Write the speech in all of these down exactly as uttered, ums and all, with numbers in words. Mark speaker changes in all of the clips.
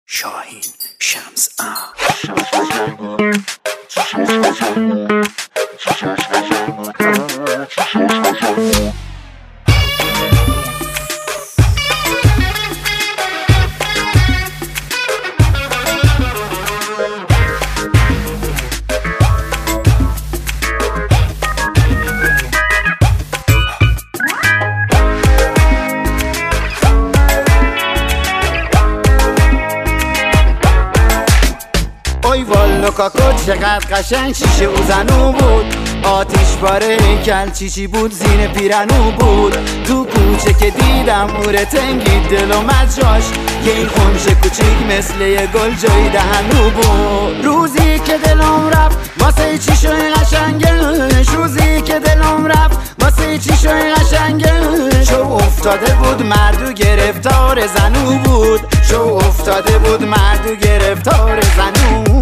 Speaker 1: شاهین شمس اه
Speaker 2: اوی والا کاکو چقدر قشنگ شیشه او زنو بود، آتیش باره کل چیچی بود زین پیرنو بود. تو کوچه که دیدم اوره تنگی دل و مجاش، یه این خونش کوچیک مثل یه گل جای دهنو بود. روزی که دلم رفت واسه چی شوی قشنگش، روزی که دلم رفت واسه چی شوی قشنگش. شو افتاده بود مردو گرفتار زنو بود، شو افتاده بود مردو گرفتار زنو بود.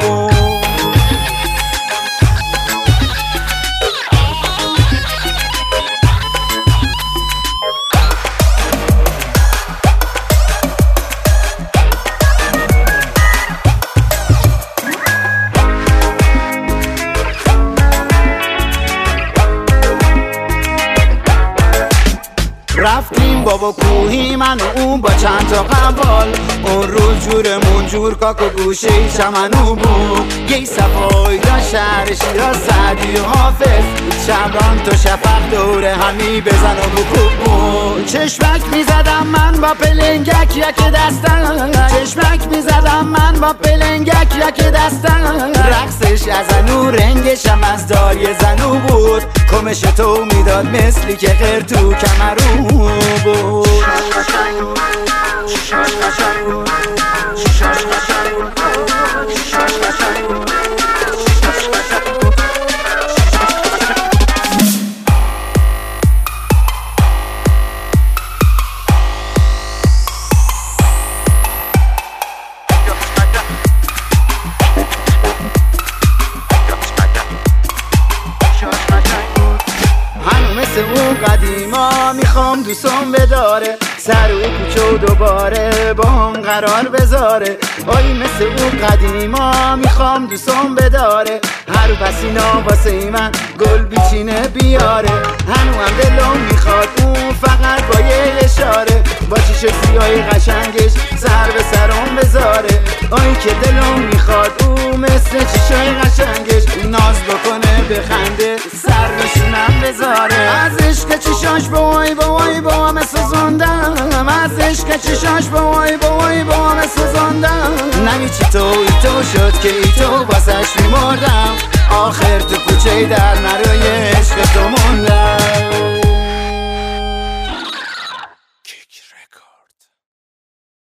Speaker 2: رفتیم بابا کوهی من و اون با چند تا قبال، اون روز جورمون جور کاک و گوشه چمنو بود. یه صفایی دا شهر شیراز سعدی و حافظ، شبران تو شفق دوره همی بزن و بکوب بود. چشمک میزدم من با پلنگک یک دستم، چشمک میزدم من با پلنگک یک دستم. رقصش از انو رنگشم از داری زنو بود، کمش تو میداد مثلی که غیر تو کمرو بود. اون قدیما میخوام دوستم بداره، سر و کوچه و دوباره با هم قرار بذاره. آی مثل اون قدیما میخوام دوستم بداره، هر پسینا واسه من گل بیچینه بیاره. هنو هم دلم میخواد اون فقط با یه اشاره، با چیش سیاهی قشنگش سر به سرم بذاره. آی که دلم میخواد اون مثل چیشای قشنگش ناز بکنه بخنده سر نشونم بذاره. از عشق چیشاش بوای بوای با همه سوزندم، از عشق چیشاش بوای بوای با همه سوزندم. نمی چی تو ای تو شد که ای تو باسش میمردم، آخر تو کوچه در نروی عشق تو موندم.